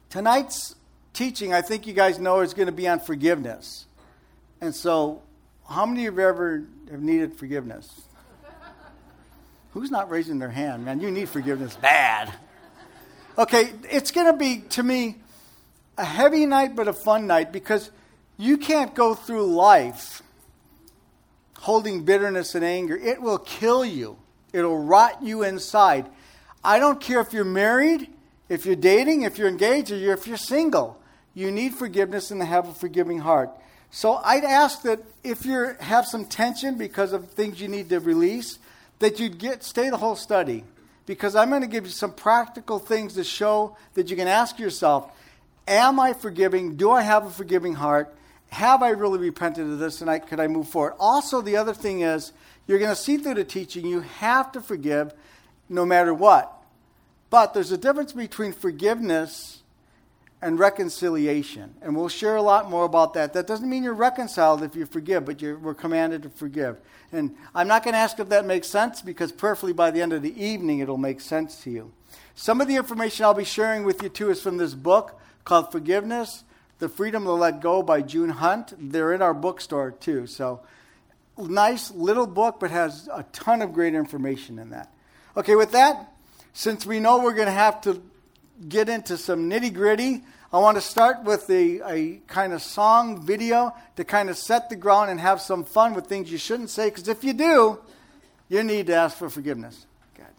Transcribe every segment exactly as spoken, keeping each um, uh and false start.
Tonight's teaching, I think you guys know, is going to be on forgiveness. And so, how many of you ever have needed forgiveness? Who's not raising their hand? Man, you need forgiveness bad. Okay, it's going to be, to me, a heavy night but a fun night, because you can't go through life holding bitterness and anger. It will kill you. It'll rot you inside. I don't care if you're married, if you're dating, if you're engaged, or if you're single. You need forgiveness and to have a forgiving heart. So I'd ask that if you have some tension because of things you need to release, that you'd get stay the whole study. Because I'm going to give you some practical things to show that you can ask yourself, am I forgiving? Do I have a forgiving heart? Have I really repented of this, and I, could I move forward? Also, the other thing is, you're going to see through the teaching, you have to forgive no matter what. But there's a difference between forgiveness and reconciliation. And we'll share a lot more about that. That doesn't mean you're reconciled if you forgive, but you're, we're commanded to forgive. And I'm not going to ask if that makes sense, because prayerfully by the end of the evening, it'll make sense to you. Some of the information I'll be sharing with you, too, is from this book called Forgiveness, The Freedom to Let Go by June Hunt. They're in our bookstore, too. So, nice little book, but has a ton of great information in that. Okay, with that, since we know we're going to have to get into some nitty-gritty, I want to start with a, a kind of song video to kind of set the ground and have some fun with things you shouldn't say, because if you do, you need to ask for forgiveness. God.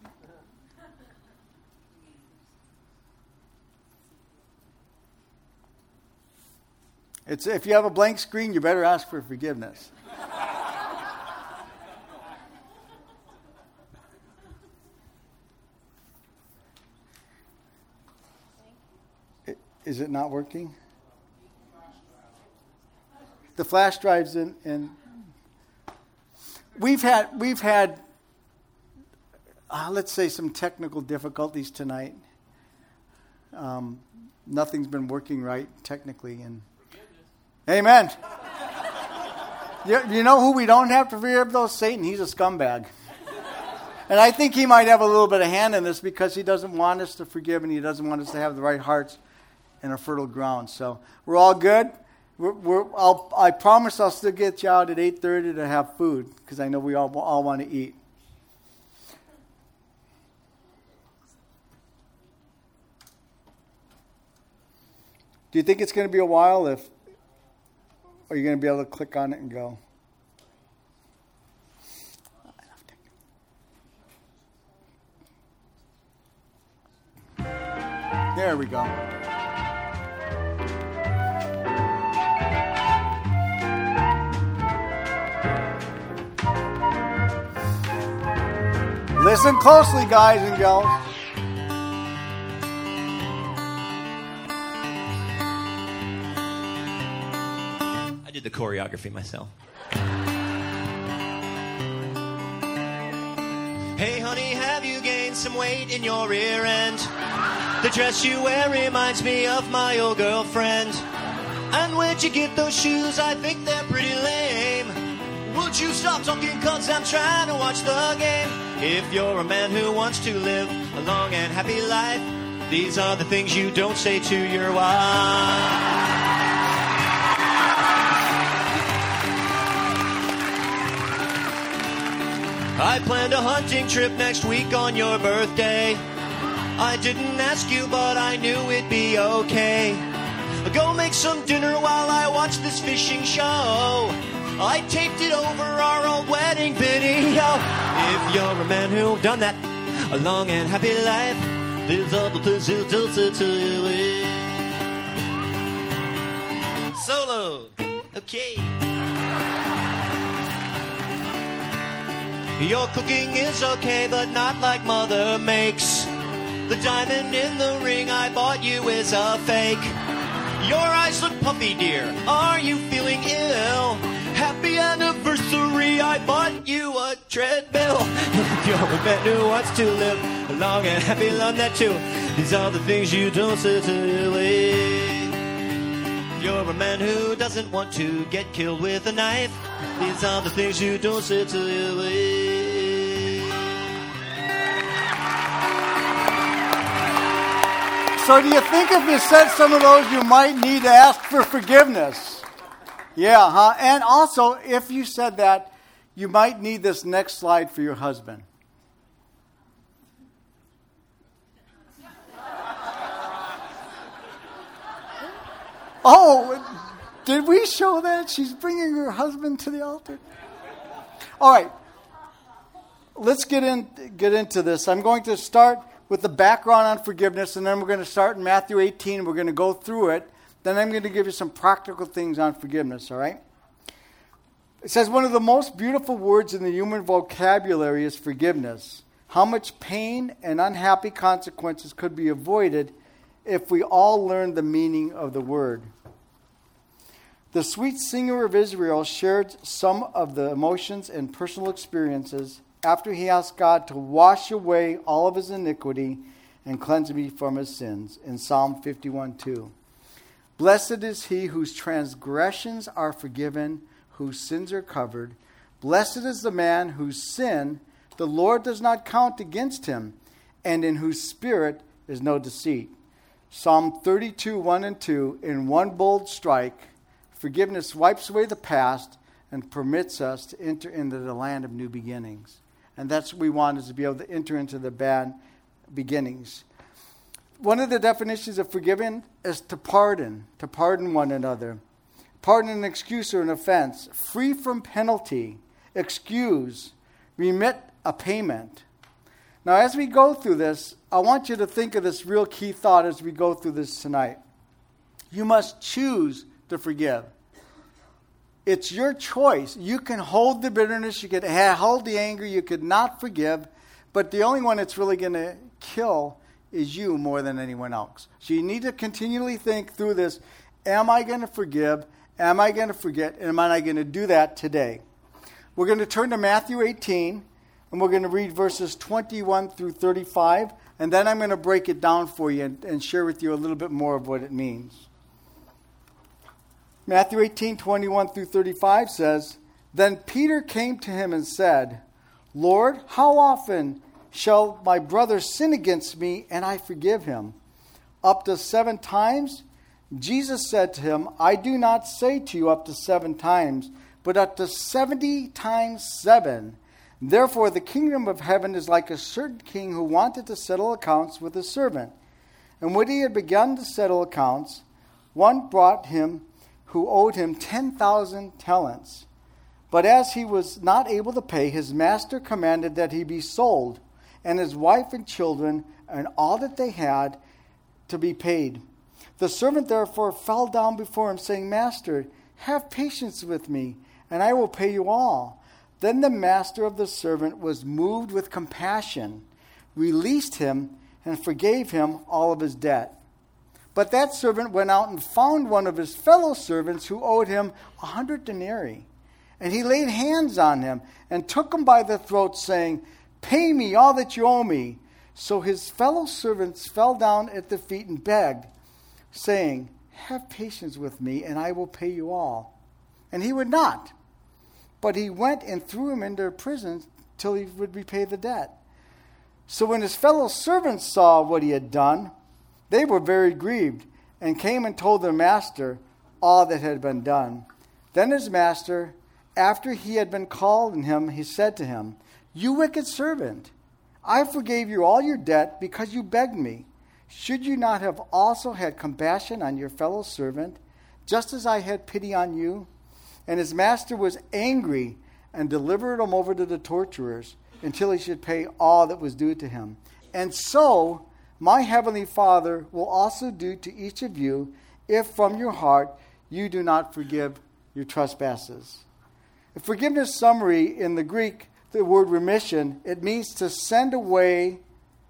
It's, if you have a blank screen, you better ask for forgiveness. Is it not working? The flash drive's in, in. We've had we've had uh, let's say some technical difficulties tonight. Um, nothing's been working right technically, and amen. you, you know who we don't have to forgive though? Satan. He's a scumbag. And I think he might have a little bit of hand in this, because he doesn't want us to forgive, and he doesn't want us to have the right hearts and a fertile ground. So we're all good. We're, we're, I'll, I promise I'll still get you out at eight thirty to have food, because I know we all, all want to eat. Do you think it's going to be a while? If, or are you going to be able to click on it and go? There we go. Listen closely, guys and gals. I did the choreography myself. Hey, honey, have you gained some weight in your rear end? The dress you wear reminds me of my old girlfriend. And where'd you get those shoes? I think they're pretty lame. Would you stop talking, cause I'm trying to watch the game? If you're a man who wants to live a long and happy life, these are the things you don't say to your wife. I planned a hunting trip next week on your birthday. I didn't ask you, but I knew it'd be okay. Go make some dinner while I watch this fishing show. I taped it over our old wedding video. If you're a man who've done that, a long and happy life, these are the things you don't say to you. Solo. Okay. Your cooking is okay, but not like Mother makes. The diamond in the ring I bought you is a fake. Your eyes look puffy, dear. Are you feeling ill? Happy anniversary, I bought you a treadmill. You're a man who wants to live a long and happy life, that too. These are the things you don't say to your lady. You're a man who doesn't want to get killed with a knife. These are the things you don't say to your lady. So do you think if you said some of those, you might need to ask for forgiveness? Yeah, huh? And also, if you said that, you might need this next slide for your husband. Oh, did we show that? She's bringing her husband to the altar. All right. Let's get in get into this. I'm going to start with the background on forgiveness, and then we're going to start in Matthew eighteen. We're going to go through it. Then I'm going to give you some practical things on forgiveness, all right? It says one of the most beautiful words in the human vocabulary is forgiveness. How much pain and unhappy consequences could be avoided if we all learned the meaning of the word. The sweet singer of Israel shared some of the emotions and personal experiences after he asked God to wash away all of his iniquity and cleanse me from his sins in Psalm fifty-one two. Blessed is he whose transgressions are forgiven, whose sins are covered. Blessed is the man whose sin the Lord does not count against him, and in whose spirit is no deceit. Psalm thirty-two one and two, in one bold strike, forgiveness wipes away the past and permits us to enter into the land of new beginnings. And that's what we want, is to be able to enter into the bad beginnings. One of the definitions of forgiving is to pardon, to pardon one another. Pardon an excuse or an offense, free from penalty, excuse, remit a payment. Now, as we go through this, I want you to think of this real key thought as we go through this tonight. You must choose to forgive. It's your choice. You can hold the bitterness, you could hold the anger, you could not forgive, but the only one that's really going to kill is you more than anyone else. So you need to continually think through this. Am I going to forgive? Am I going to forget? And am I going to do that today? We're going to turn to Matthew eighteen, and we're going to read verses twenty-one through thirty-five, and then I'm going to break it down for you and, and share with you a little bit more of what it means. Matthew eighteen, twenty-one through thirty-five says, Then Peter came to him and said, Lord, how often shall my brother sin against me and I forgive him? Up to seven times? Jesus said to him, I do not say to you up to seven times, but up to seventy times seven. Therefore the kingdom of heaven is like a certain king who wanted to settle accounts with his servant. And when he had begun to settle accounts, one brought him who owed him ten thousand talents. But as he was not able to pay, his master commanded that he be sold, and his wife and children, and all that they had, to be paid. The servant therefore fell down before him, saying, Master, have patience with me, and I will pay you all. Then the master of the servant was moved with compassion, released him, and forgave him all of his debt. But that servant went out and found one of his fellow servants who owed him a hundred denarii. And he laid hands on him and took him by the throat, saying, Pay me all that you owe me. So his fellow servants fell down at the feet and begged, saying, Have patience with me, and I will pay you all. And he would not. But he went and threw him into prison till he would repay the debt. So when his fellow servants saw what he had done, they were very grieved, and came and told their master all that had been done. Then his master, after he had been called in him, he said to him, You wicked servant, I forgave you all your debt because you begged me. Should you not have also had compassion on your fellow servant, just as I had pity on you? And his master was angry and delivered him over to the torturers until he should pay all that was due to him. And so my heavenly Father will also do to each of you if from your heart you do not forgive your trespasses. A forgiveness summary in the Greek, the word remission, it means to send away,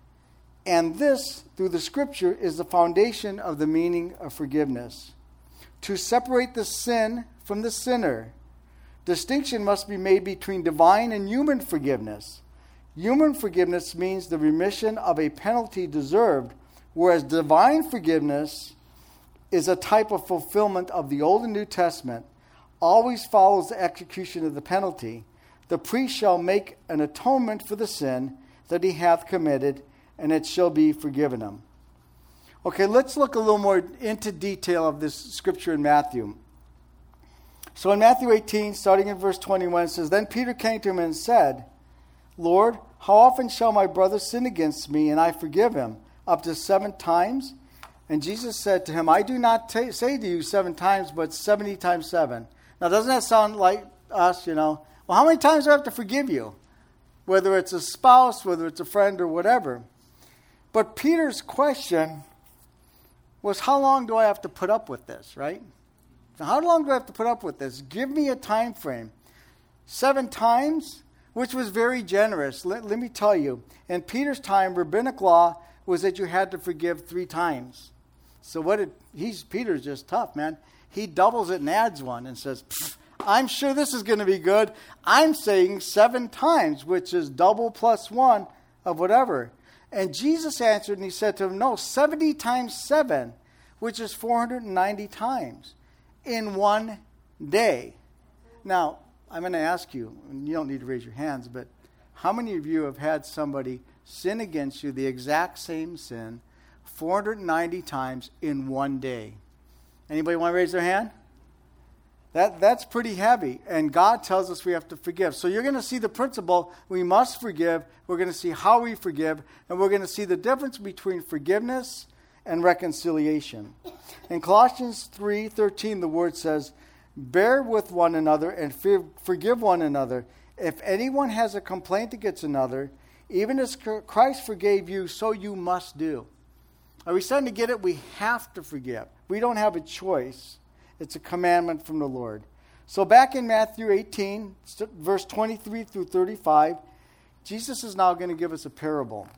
and this, through the Scripture, is the foundation of the meaning of forgiveness. To separate the sin from the sinner. Distinction must be made between divine and human forgiveness. Human forgiveness means the remission of a penalty deserved, whereas divine forgiveness is a type of fulfillment of the Old and New Testament, always follows the execution of the penalty. The priest shall make an atonement for the sin that he hath committed, and it shall be forgiven him. Okay, let's look a little more into detail of this scripture in Matthew. So in Matthew eighteen, starting in verse twenty-one, it says, Then Peter came to him and said, Lord, how often shall my brother sin against me, and I forgive him? Up to seven times? And Jesus said to him, I do not t- say to you seven times, but seventy times seven. Now, doesn't that sound like us, you know? Well, how many times do I have to forgive you? Whether it's a spouse, whether it's a friend, or whatever. But Peter's question was, how long do I have to put up with this, right? So how long do I have to put up with this? Give me a time frame. Seven times, which was very generous. Let, let me tell you, in Peter's time, rabbinic law was that you had to forgive three times. So what did, he's, Peter's just tough, man. He doubles it and adds one and says, I'm sure this is going to be good. I'm saying seven times, which is double plus one of whatever. And Jesus answered and he said to him, no, seventy times seven, which is four hundred ninety times in one day. Now, I'm going to ask you, and you don't need to raise your hands, but how many of you have had somebody sin against you, the exact same sin, four hundred ninety times in one day? Anybody want to raise their hand? That, that's pretty heavy. And God tells us we have to forgive. So you're going to see the principle, we must forgive. We're going to see how we forgive. And we're going to see the difference between forgiveness and reconciliation. In Colossians three thirteen, the word says, bear with one another and forgive one another. If anyone has a complaint against another, even as Christ forgave you, so you must do. Are we starting to get it? We have to forgive. We don't have a choice. It's a commandment from the Lord. So back in Matthew eighteen, verse twenty-three through thirty-five, Jesus is now going to give us a parable.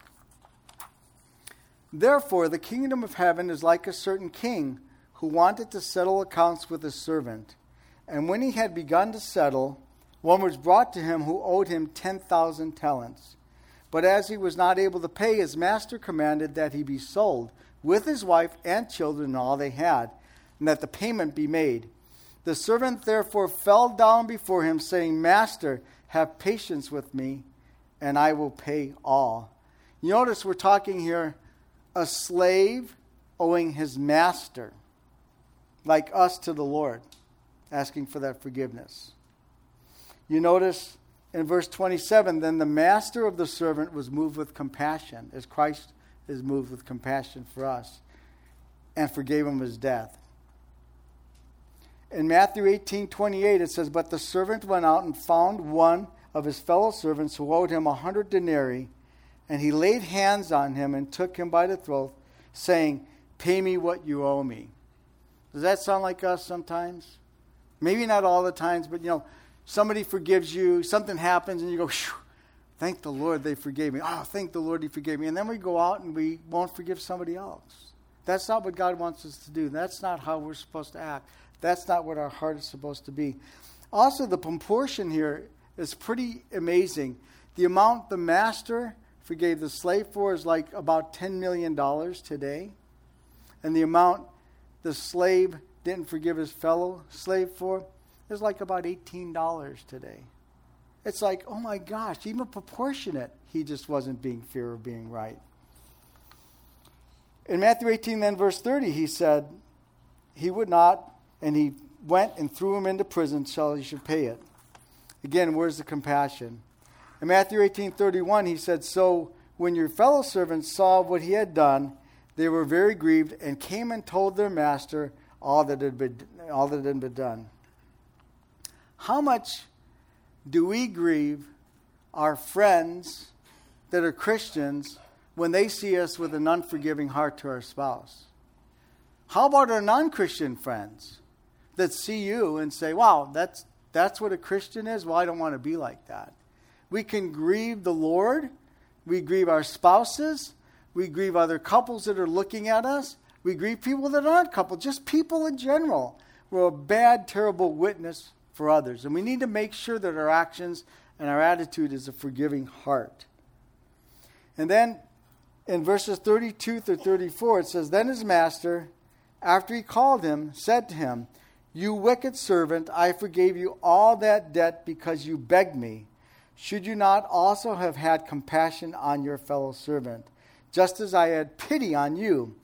Therefore, the kingdom of heaven is like a certain king who wanted to settle accounts with his servant. And when he had begun to settle, one was brought to him who owed him ten thousand talents. But as he was not able to pay, his master commanded that he be sold, with his wife and children and all they had, and that the payment be made. The servant therefore fell down before him, saying, Master, have patience with me, and I will pay all. You notice we're talking here a slave owing his master, like us to the Lord, asking for that forgiveness. You notice in verse twenty-seven, then the master of the servant was moved with compassion, as Christ is moved with compassion for us, and forgave him his debt. In Matthew eighteen twenty-eight, it says, But the servant went out and found one of his fellow servants who owed him a hundred denarii, and he laid hands on him and took him by the throat, saying, Pay me what you owe me. Does that sound like us sometimes? Maybe not all the times, but you know, somebody forgives you, something happens, and you go, thank the Lord they forgave me. Oh, thank the Lord he forgave me. And then we go out and we won't forgive somebody else. That's not what God wants us to do. That's not how we're supposed to act. That's not what our heart is supposed to be. Also, the proportion here is pretty amazing. The amount the master forgave the slave for is like about ten million dollars today. And the amount the slave didn't forgive his fellow slave for is like about eighteen dollars today. It's like, oh my gosh, even proportionate, he just wasn't being fair or being right. In Matthew eighteen, then verse thirty, he said, he would not, and he went and threw him into prison till he should pay it. Again, where's the compassion? In Matthew eighteen thirty-one, he said, So when your fellow servants saw what he had done, they were very grieved and came and told their master all that had been, all that had been done. How much do we grieve our friends that are Christians when they see us with an unforgiving heart to our spouse? How about our non-Christian friends that see you and say, wow, that's that's what a Christian is? Well, I don't want to be like that. We can grieve the Lord. We grieve our spouses. We grieve other couples that are looking at us. We grieve people that aren't couples, just people in general. We're a bad, terrible witness for others. And we need to make sure that our actions and our attitude is a forgiving heart. And then in verses thirty-two through thirty-four, it says, Then his master, after he called him, said to him, You wicked servant, I forgave you all that debt because you begged me. Should you not also have had compassion on your fellow servant, just as I had pity on you?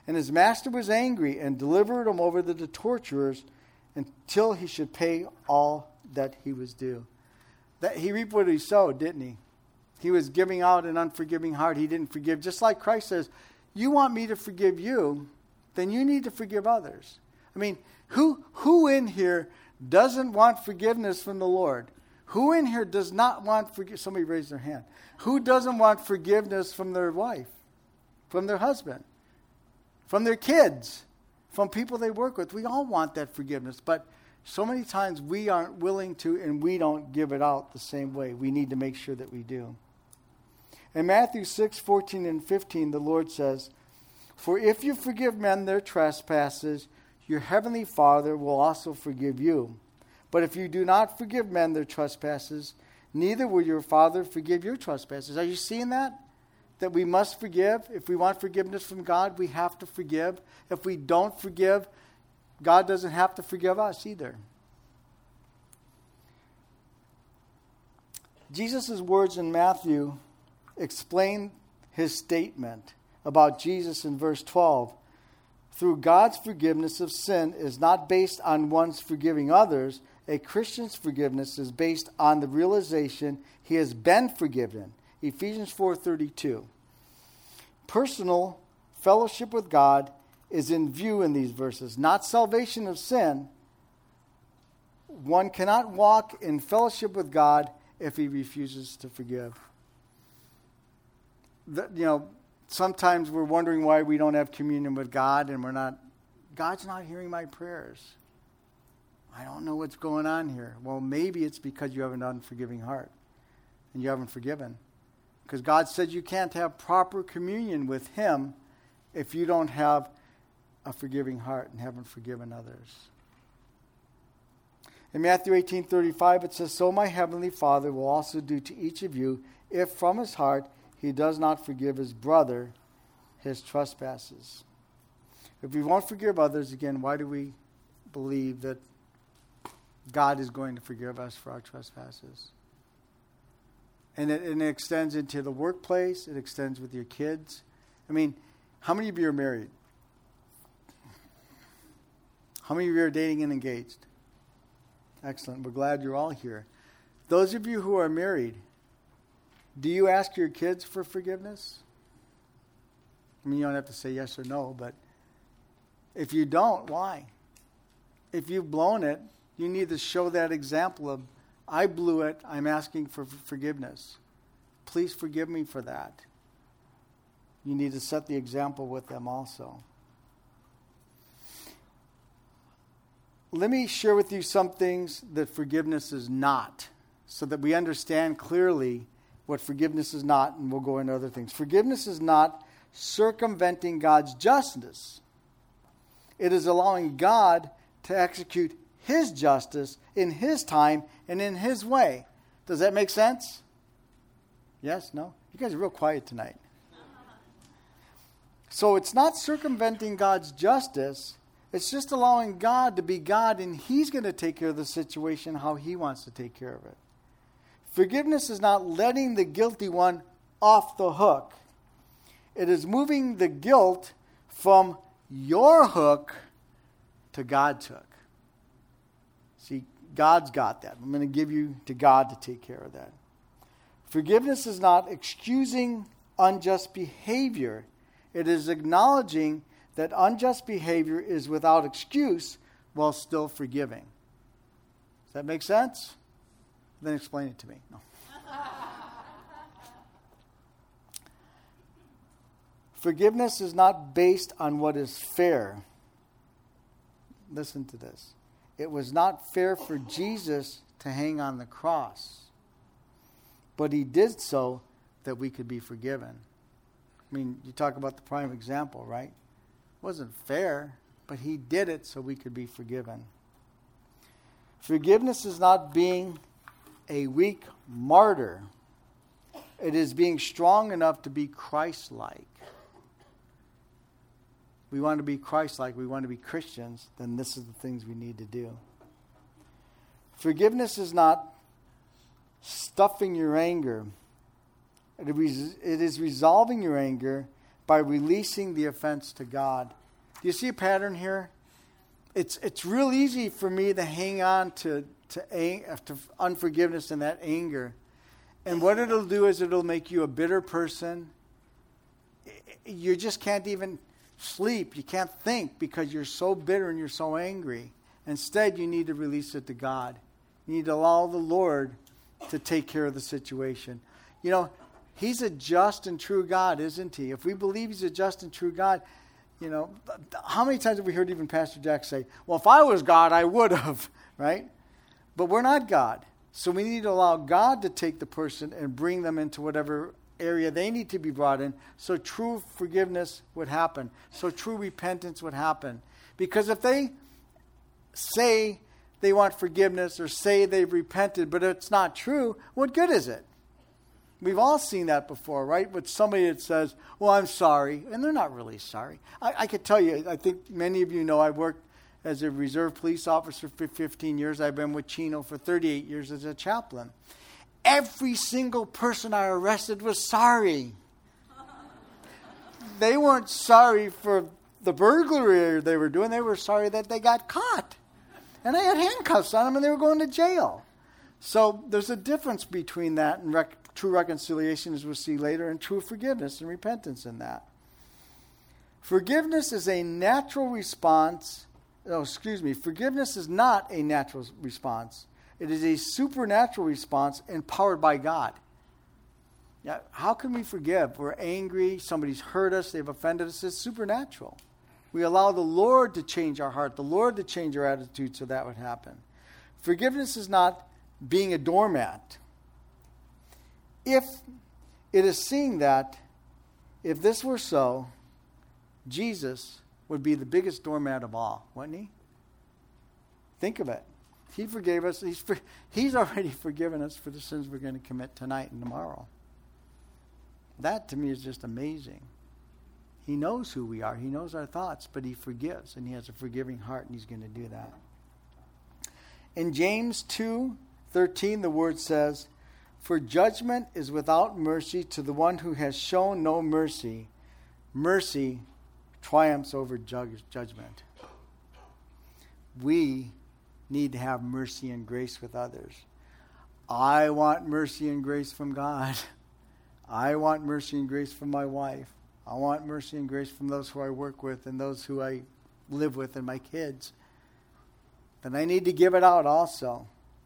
And his master was angry and delivered him over to the torturers until he should pay all that he was due. That he reaped what he sowed, didn't he? He was giving out an unforgiving heart. He didn't forgive. Just like Christ says, you want me to forgive you, then you need to forgive others. I mean, who who in here doesn't want forgiveness from the Lord? Who in here does not want forgiveness? Somebody raised their hand. Who doesn't want forgiveness from their wife, from their husband, from their kids, from people they work with? We all want that forgiveness, but so many times we aren't willing to, and we don't give it out the same way. We need to make sure that we do. In Matthew six, fourteen and fifteen, the Lord says, "For if you forgive men their trespasses, your heavenly Father will also forgive you. But if you do not forgive men their trespasses, neither will your Father forgive your trespasses." Are you seeing that? That we must forgive. If we want forgiveness from God, we have to forgive. If we don't forgive, God doesn't have to forgive us either. Jesus' words in Matthew explain his statement about Jesus in verse twelve. Through God's forgiveness of sin is not based on one's forgiving others. A Christian's forgiveness is based on the realization he has been forgiven. Ephesians four thirty-two. Personal fellowship with God is in view in these verses, not salvation of sin. One cannot walk in fellowship with God if he refuses to forgive. The, you know, sometimes we're wondering why we don't have communion with God, and we're not, God's not hearing my prayers. I don't know what's going on here. Well, maybe it's because you have an unforgiving heart and you haven't forgiven. Because God said you can't have proper communion with him if you don't have a forgiving heart and haven't forgiven others. In Matthew eighteen thirty-five, it says, "So my heavenly Father will also do to each of you if from his heart he does not forgive his brother his trespasses." If we won't forgive others, again, why do we believe that God is going to forgive us for our trespasses? And it, and it extends into the workplace. It extends with your kids. I mean, how many of you are married? How many of you are dating and engaged? Excellent. We're glad you're all here. Those of you who are married, do you ask your kids for forgiveness? I mean, you don't have to say yes or no, but if you don't, why? If you've blown it, you need to show that example of, I blew it, I'm asking for forgiveness. Please forgive me for that. You need to set the example with them also. Let me share with you some things that forgiveness is not, so that we understand clearly what forgiveness is not, and we'll go into other things. Forgiveness is not circumventing God's justice. It is allowing God to execute his justice in his time and in his way. Does that make sense? Yes? No? You guys are real quiet tonight. So it's not circumventing God's justice. It's just allowing God to be God, and he's going to take care of the situation how he wants to take care of it. Forgiveness is not letting the guilty one off the hook. It is moving the guilt from your hook to God's hook. See, God's got that. I'm going to give you to God to take care of that. Forgiveness is not excusing unjust behavior. It is acknowledging that unjust behavior is without excuse while still forgiving. Does that make sense? Then explain it to me. No. Forgiveness is not based on what is fair. Listen to this. It was not fair for Jesus to hang on the cross, but he did so that we could be forgiven. I mean, you talk about the prime example, right? It wasn't fair, but he did it so we could be forgiven. Forgiveness is not being a weak martyr. It is being strong enough to be Christ-like. We want to be Christ-like, we want to be Christians, then this is the things we need to do. Forgiveness is not stuffing your anger. It is resolving your anger by releasing the offense to God Do you see a pattern here? It's it's real easy for me to hang on to to, ang- to unforgiveness and that anger. And what it'll do is it'll make you a bitter person. You just can't even sleep. You can't think because you're so bitter and you're so angry. Instead, you need to release it to God. You need to allow the Lord to take care of the situation. You know, He's a just and true God, isn't He? If we believe He's a just and true God, you know, how many times have we heard even Pastor Jack say, well, if I was God, I would have, right? But we're not God. So we need to allow God to take the person and bring them into whatever area they need to be brought in so true forgiveness would happen, so true repentance would happen. Because if they say they want forgiveness or say they've repented, but it's not true, what good is it? We've all seen that before, right? With somebody that says, well, I'm sorry, and they're not really sorry. I, I could tell you, I think many of you know I worked as a reserve police officer for fifteen years. I've been with Chino for thirty-eight years as a chaplain. Every single person I arrested was sorry. They weren't sorry for the burglary they were doing. They were sorry that they got caught. And I had handcuffs on them and they were going to jail. So there's a difference between that and rec- true reconciliation, as we'll see later, and true forgiveness and repentance in that. Forgiveness is a natural response. Oh, excuse me. Forgiveness is not a natural response. It is a supernatural response empowered by God. Yeah, how can we forgive? We're angry. Somebody's hurt us. They've offended us. It's supernatural. We allow the Lord to change our heart, the Lord to change our attitude so that would happen. Forgiveness is not being a doormat. If it is seeing that, if this were so, Jesus would be the biggest doormat of all, wouldn't He? Think of it. He forgave us. He's, for, he's already forgiven us for the sins we're going to commit tonight and tomorrow. That, to me, is just amazing. He knows who we are. He knows our thoughts, but He forgives, and He has a forgiving heart, and He's going to do that. In James two thirteen, the Word says, for judgment is without mercy to the one who has shown no mercy. Mercy triumphs over judge, judgment. We need to have mercy and grace with others. I want mercy and grace from God. I want mercy and grace from my wife. I want mercy and grace from those who I work with and those who I live with and my kids. Then I need to give it out also.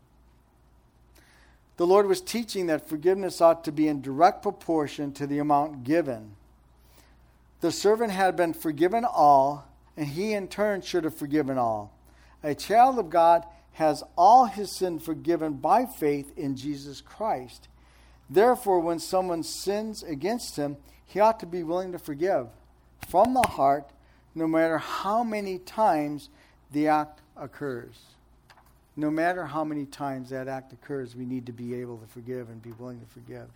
The Lord was teaching that forgiveness ought to be in direct proportion to the amount given. The servant had been forgiven all, and he in turn should have forgiven all. A child of God has all his sin forgiven by faith in Jesus Christ. Therefore, when someone sins against him, he ought to be willing to forgive from the heart, no matter how many times the act occurs. No matter how many times that act occurs, we need to be able to forgive and be willing to forgive.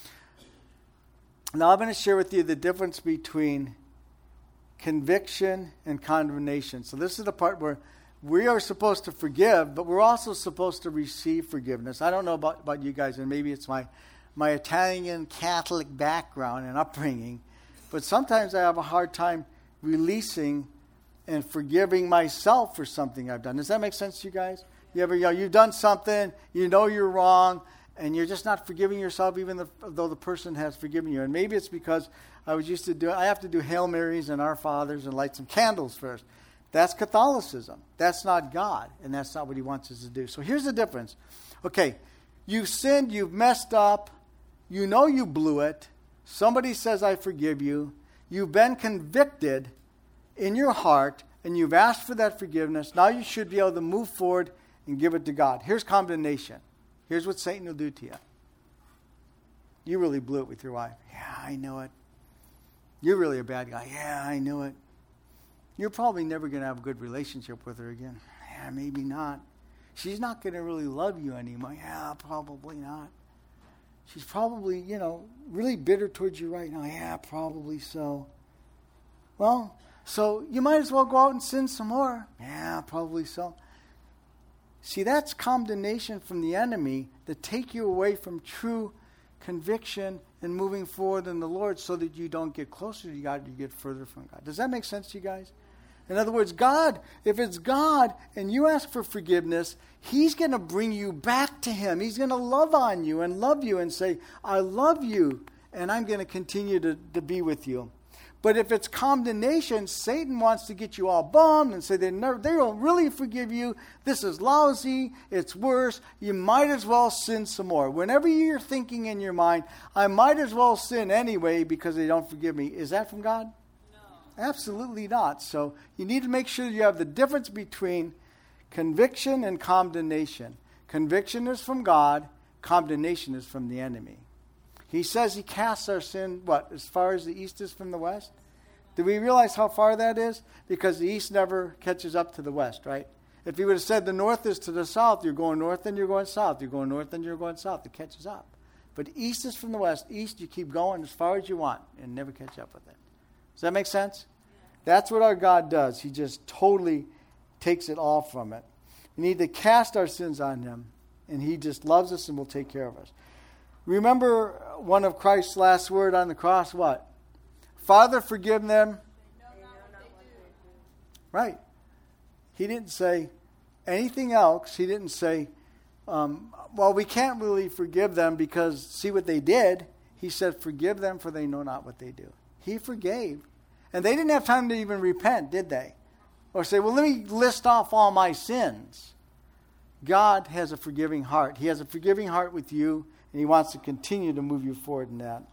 Now, I'm going to share with you the difference between conviction and condemnation. So this is the part where we are supposed to forgive, but we're also supposed to receive forgiveness. I don't know about, about you guys, and maybe it's my, my Italian Catholic background and upbringing, but sometimes I have a hard time releasing and forgiving myself for something I've done. Does that make sense to you guys? You ever, you know, you've done something, you know you're wrong, and you're just not forgiving yourself even the, though the person has forgiven you. And maybe it's because I was used to do, I have to do Hail Marys and Our Fathers and light some candles first. That's Catholicism. That's not God, and that's not what He wants us to do. So here's the difference. Okay, you've sinned, you've messed up, you know you blew it, somebody says, I forgive you, you've been convicted in your heart, and you've asked for that forgiveness. Now you should be able to move forward and give it to God. Here's condemnation. Here's what Satan will do to you. You really blew it with your wife. Yeah, I know it. You're really a bad guy. Yeah, I knew it. You're probably never going to have a good relationship with her again. Yeah, maybe not. She's not going to really love you anymore. Yeah, probably not. She's probably, you know, really bitter towards you right now. Yeah, probably so. Well, so you might as well go out and sin some more. Yeah, probably so. See, that's condemnation from the enemy to take you away from true conviction and moving forward in the Lord so that you don't get closer to God, you get further from God. Does that make sense to you guys? In other words, God, if it's God and you ask for forgiveness, He's going to bring you back to Him. He's going to love on you and love you and say, I love you, and I'm going to continue to, to be with you. But if it's condemnation, Satan wants to get you all bummed and say they never, they don't really forgive you. This is lousy. It's worse. You might as well sin some more. Whenever you're thinking in your mind, I might as well sin anyway because they don't forgive me. Is that from God? No. Absolutely not. So you need to make sure you have the difference between conviction and condemnation. Conviction is from God. Condemnation is from the enemy. He says He casts our sin, what, as far as the east is from the west? Do we realize how far that is? Because the east never catches up to the west, right? If He would have said the north is to the south, you're going north and you're going south. You're going north and you're going south. It catches up. But east is from the west. East, you keep going as far as you want and never catch up with it. Does that make sense? Yeah. That's what our God does. He just totally takes it all from it. We need to cast our sins on Him, and He just loves us and will take care of us. Remember one of Christ's last word on the cross, what? Father, forgive them. Right. He didn't say anything else. He didn't say, um, well, we can't really forgive them because see what they did. He said, forgive them for they know not what they do. He forgave. And they didn't have time to even repent, did they? Or say, well, let me list off all my sins. God has a forgiving heart. He has a forgiving heart with you. And He wants to continue to move you forward in that.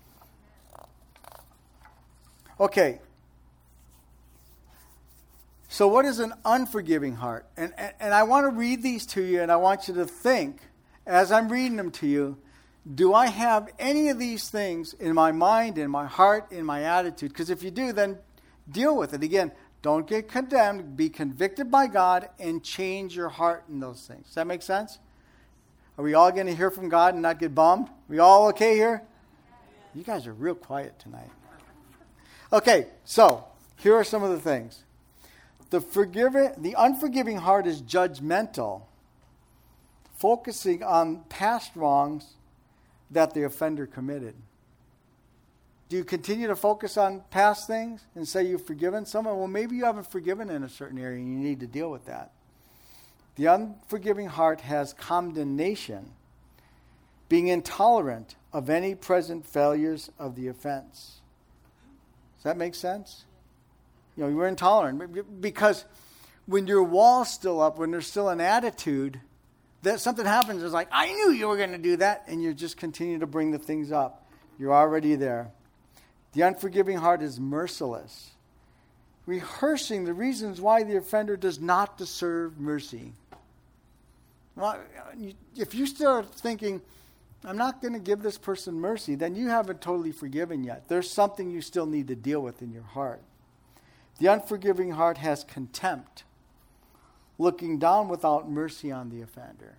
Okay. So what is an unforgiving heart? And, and, and I want to read these to you, and I want you to think, as I'm reading them to you, do I have any of these things in my mind, in my heart, in my attitude? Because if you do, then deal with it. Again, don't get condemned. Be convicted by God and change your heart in those things. Does that make sense? Are we all going to hear from God and not get bummed? We all okay here? You guys are real quiet tonight. Okay, so here are some of the things. The forgiving, the unforgiving heart is judgmental, focusing on past wrongs that the offender committed. Do you continue to focus on past things and say you've forgiven someone? Well, maybe you haven't forgiven in a certain area and you need to deal with that. The unforgiving heart has condemnation, being intolerant of any present failures of the offense. Does that make sense? You know, we're intolerant because when your wall's still up, when there's still an attitude, that something happens, it's like, I knew you were going to do that, and you just continue to bring the things up. You're already there. The unforgiving heart is merciless, rehearsing the reasons why the offender does not deserve mercy. Well, if you start thinking, I'm not going to give this person mercy, then you haven't totally forgiven yet. There's something you still need to deal with in your heart. The unforgiving heart has contempt, looking down without mercy on the offender.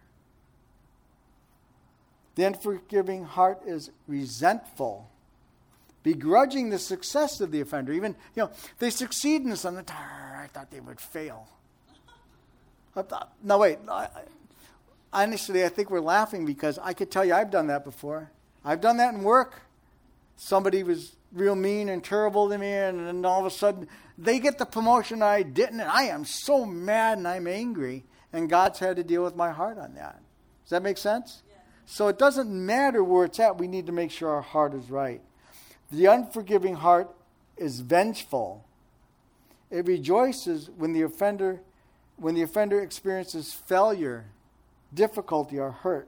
The unforgiving heart is resentful, begrudging the success of the offender. Even, you know, they succeed in something. I thought they would fail. I thought, no, wait. I, honestly, I think we're laughing because I could tell you I've done that before. I've done that in work. Somebody was real mean and terrible to me, and then all of a sudden they get the promotion I didn't, and I am so mad and I'm angry, and God's had to deal with my heart on that. Does that make sense? Yeah. So it doesn't matter where it's at. We need to make sure our heart is right. The unforgiving heart is vengeful. It rejoices when the offender, when the offender experiences failure, difficulty, or hurt.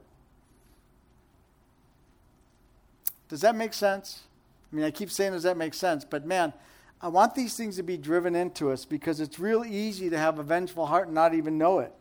Does that make sense? I mean, I keep saying, does that make sense? But man, I want these things to be driven into us because it's real easy to have a vengeful heart and not even know it.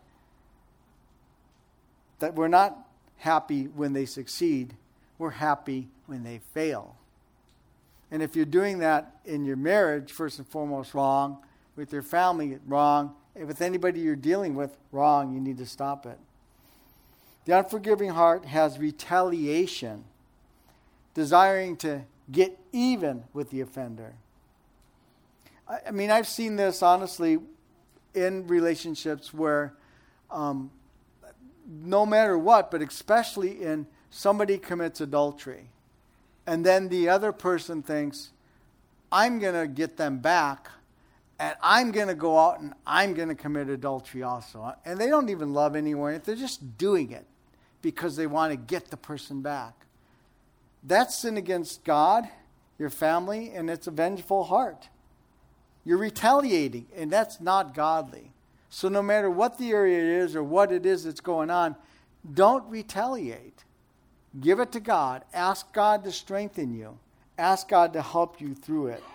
That we're not happy when they succeed. We're happy when they fail. And if you're doing that in your marriage, first and foremost, wrong. With your family, wrong. And with anybody you're dealing with, wrong. You need to stop it. The unforgiving heart has retaliation, desiring to get even with the offender. I, I mean, I've seen this, honestly, in relationships where um, no matter what, but especially in somebody commits adultery, and then the other person thinks, I'm going to get them back, and I'm going to go out and I'm going to commit adultery also. And they don't even love anyone. They're just doing it because they want to get the person back. That's sin against God, your family, and it's a vengeful heart. You're retaliating, and that's not godly. So no matter what the area is or what it is that's going on, don't retaliate. Give it to God. Ask God to strengthen you. Ask God to help you through it.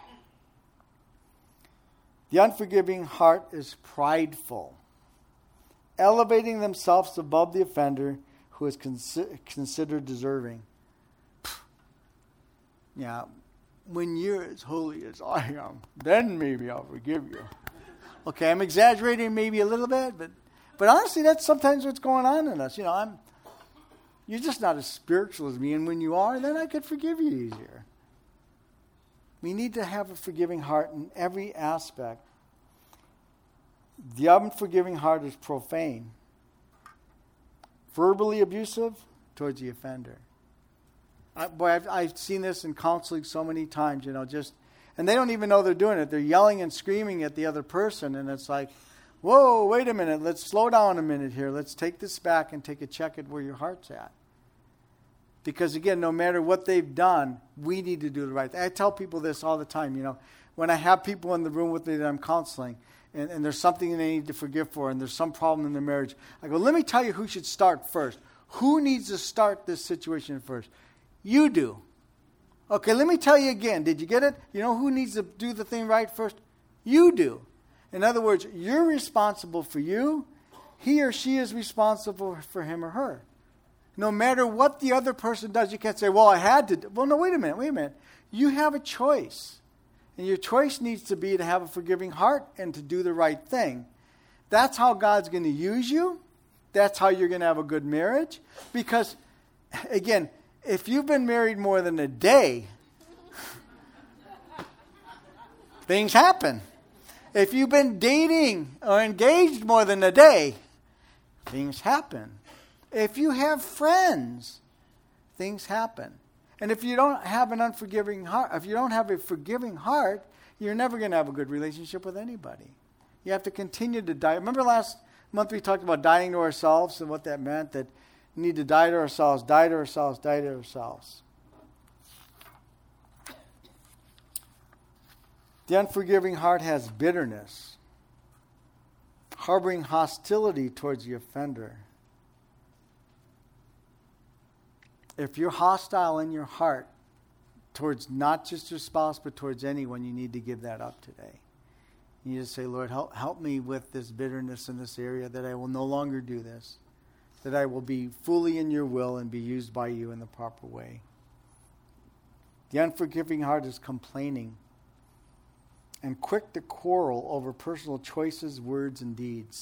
The unforgiving heart is prideful, elevating themselves above the offender who is consi- considered deserving. Yeah, when you're as holy as I am, then maybe I'll forgive you. Okay, I'm exaggerating maybe a little bit, but but honestly, that's sometimes what's going on in us. You know, I'm you're just not as spiritual as me, and when you are, then I could forgive you easier. We need to have a forgiving heart in every aspect. The unforgiving heart is profane, verbally abusive towards the offender. I, boy, I've, I've seen this in counseling so many times, you know, just, and they don't even know they're doing it. They're yelling and screaming at the other person, and it's like, whoa, wait a minute, let's slow down a minute here. Let's take this back and take a check at where your heart's at. Because, again, no matter what they've done, we need to do the right thing. I tell people this all the time, you know. When I have people in the room with me that I'm counseling, and, and there's something they need to forgive for, and there's some problem in their marriage, I go, let me tell you who should start first. Who needs to start this situation first? You do. Okay, let me tell you again. Did you get it? You know who needs to do the thing right first? You do. In other words, you're responsible for you. He or she is responsible for him or her. No matter what the other person does, you can't say, well, I had to do. Well, no, wait a minute, wait a minute. You have a choice. And your choice needs to be to have a forgiving heart and to do the right thing. That's how God's going to use you. That's how you're going to have a good marriage. Because, again, if you've been married more than a day, things happen. If you've been dating or engaged more than a day, things happen. If you have friends, things happen. And if you don't have an unforgiving heart, if you don't have a forgiving heart, you're never going to have a good relationship with anybody. You have to continue to die. Remember last month we talked about dying to ourselves and what that meant? That we need to die to ourselves, die to ourselves, die to ourselves. The unforgiving heart has bitterness, harboring hostility towards the offender. If you're hostile in your heart towards not just your spouse, but towards anyone, you need to give that up today. You need to say, Lord, help, help me with this bitterness in this area, that I will no longer do this, that I will be fully in your will and be used by you in the proper way. The unforgiving heart is complaining and quick to quarrel over personal choices, words, and deeds.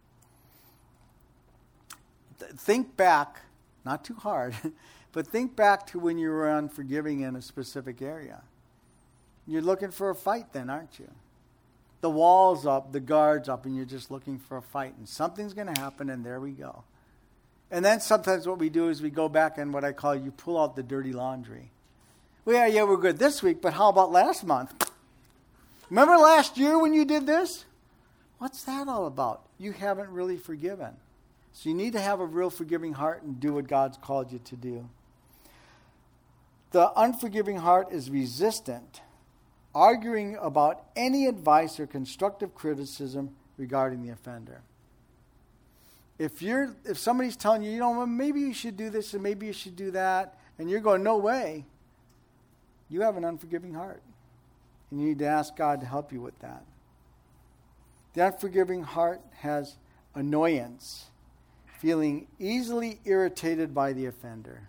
Th- think back, not too hard, but think back to when you were unforgiving in a specific area. You're looking for a fight then, aren't you? The wall's up, the guard's up, and you're just looking for a fight. And something's going to happen, and there we go. And then sometimes what we do is we go back and what I call you pull out the dirty laundry. Well, yeah, yeah, we're good this week, but how about last month? Remember last year when you did this? What's that all about? You haven't really forgiven. So you need to have a real forgiving heart and do what God's called you to do. The unforgiving heart is resistant, arguing about any advice or constructive criticism regarding the offender. If you're, if somebody's telling you, you know, well, maybe you should do this and maybe you should do that, and you're going, no way, you have an unforgiving heart. And you need to ask God to help you with that. The unforgiving heart has annoyance, feeling easily irritated by the offender.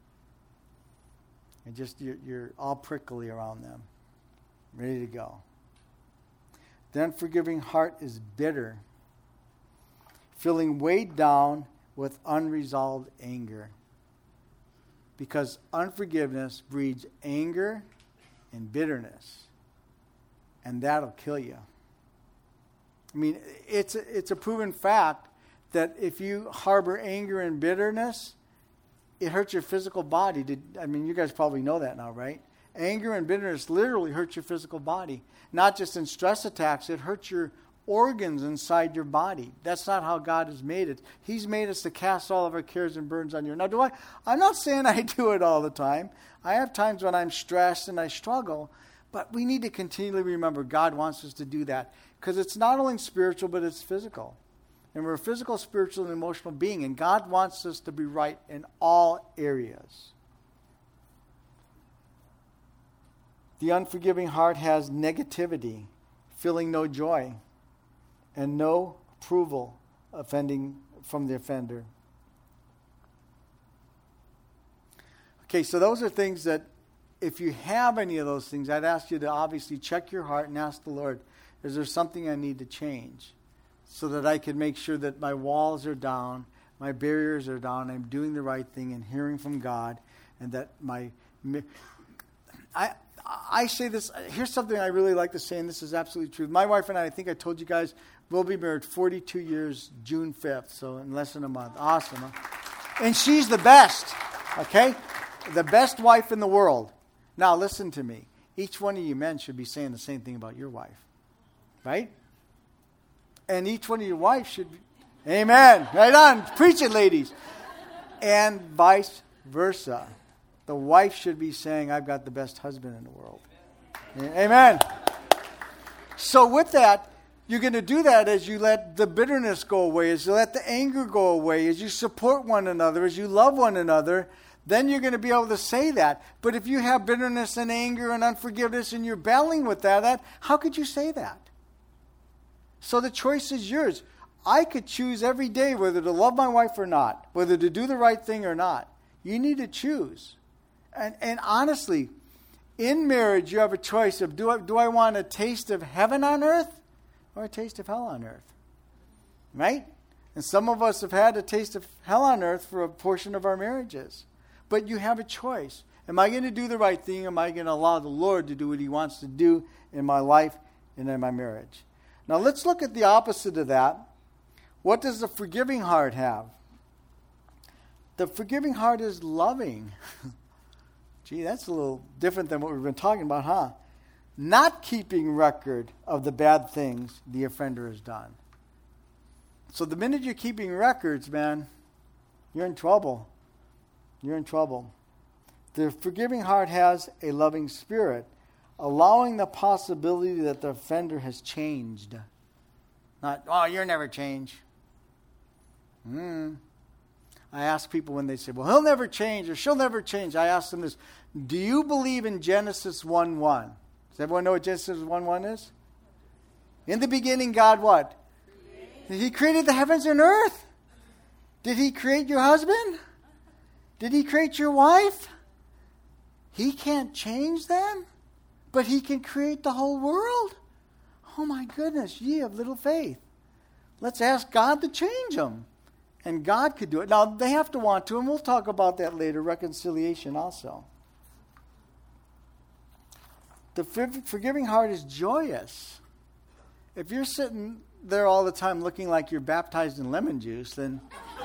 And just you're, you're all prickly around them, ready to go. The unforgiving heart is bitter, feeling weighed down with unresolved anger. Because unforgiveness breeds anger and bitterness. And that'll kill you. I mean, it's a, it's a proven fact that if you harbor anger and bitterness, it hurts your physical body. Did, I mean, you guys probably know that now, right? Anger and bitterness literally hurt your physical body. Not just in stress attacks, it hurts your organs inside your body. That's not how God has made it. He's made us to cast all of our cares and burdens on you. Now, do I? I'm not saying I do it all the time. I have times when I'm stressed and I struggle, but we need to continually remember God wants us to do that because it's not only spiritual, but it's physical. And we're a physical, spiritual, and emotional being, and God wants us to be right in all areas. The unforgiving heart has negativity, feeling no joy, and no approval offending from the offender. Okay, so those are things that, if you have any of those things, I'd ask you to obviously check your heart and ask the Lord, is there something I need to change so that I can make sure that my walls are down, my barriers are down, I'm doing the right thing and hearing from God, and that my... I I say this, here's something I really like to say, and this is absolutely true. My wife and I, I think I told you guys, we'll be married forty-two years, June fifth, so in less than a month. Awesome, huh? And she's the best, okay? The best wife in the world. Now, listen to me. Each one of you men should be saying the same thing about your wife, right? And each one of your wives should be, amen. Right on. Preach it, ladies. And vice versa. The wife should be saying, I've got the best husband in the world. Amen. So with that, you're going to do that as you let the bitterness go away, as you let the anger go away, as you support one another, as you love one another. Then you're going to be able to say that. But if you have bitterness and anger and unforgiveness and you're battling with that, that how could you say that? So the choice is yours. I could choose every day whether to love my wife or not, whether to do the right thing or not. You need to choose. And, and honestly, in marriage, you have a choice of, do I, do I want a taste of heaven on earth or a taste of hell on earth? Right? And some of us have had a taste of hell on earth for a portion of our marriages. But you have a choice. Am I going to do the right thing? Am I going to allow the Lord to do what He wants to do in my life and in my marriage? Now let's look at the opposite of that. What does the forgiving heart have? The forgiving heart is loving. Gee, that's a little different than what we've been talking about, huh? Not keeping record of the bad things the offender has done. So the minute you're keeping records, man, you're in trouble. You're in trouble. The forgiving heart has a loving spirit, allowing the possibility that the offender has changed. Not, oh, you'll never change. Mm. I ask people when they say, well, he'll never change or she'll never change. I ask them this, do you believe in Genesis one one? Does everyone know what Genesis one one is? In the beginning, God what? Created. He created the heavens and earth. Did He create your husband? Did He create your wife? He can't change them, but He can create the whole world. Oh my goodness, ye of little faith. Let's ask God to change them. And God could do it. Now, they have to want to, and we'll talk about that later, reconciliation also. The forgiving heart is joyous. If you're sitting there all the time looking like you're baptized in lemon juice, then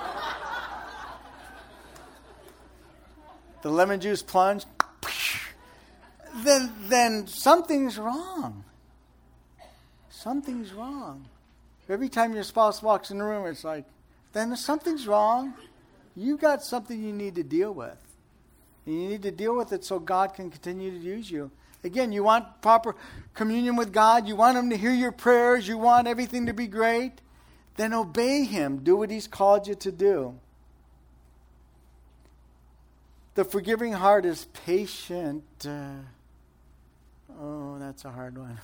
the lemon juice plunge, then, then something's wrong. Something's wrong. Every time your spouse walks in the room, it's like, then something's wrong. You got something you need to deal with. And you need to deal with it so God can continue to use you. Again, you want proper communion with God. You want Him to hear your prayers. You want everything to be great. Then obey Him. Do what He's called you to do. The forgiving heart is patient. Uh, oh, that's a hard one.